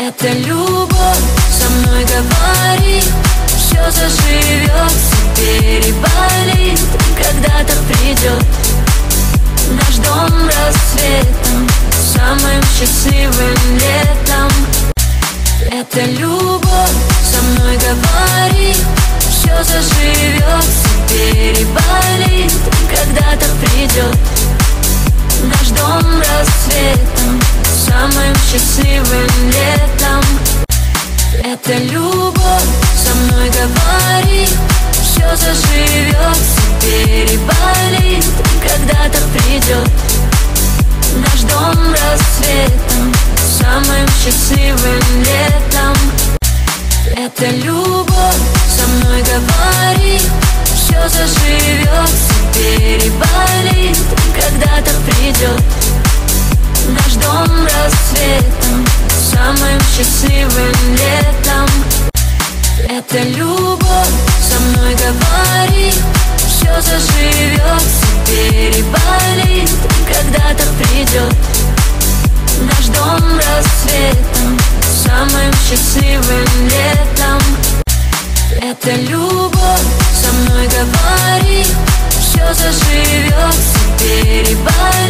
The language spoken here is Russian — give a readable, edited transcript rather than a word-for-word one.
Это любовь, со мной говори, все заживется, переболит, когда-то придет наш дом рассветом, самым счастливым летом. Это любовь, со мной говори, все заживется, переболит, когда-то придет наш дом рассветом, самым счастливым летом. Это любовь, со мной говори, все заживется, переболит, когда-то придет наш дом рассветом, самым счастливым летом. Это любовь, со мной говори, все заживется, переболит, когда-то придет наш дом рассветом, самым счастливым летом. Это любовь, со мной говори, все заживется, переболит, когда-то придет наш дом рассветом, самым счастливым летом. Это любовь, со мной говори, все заживется, переболит.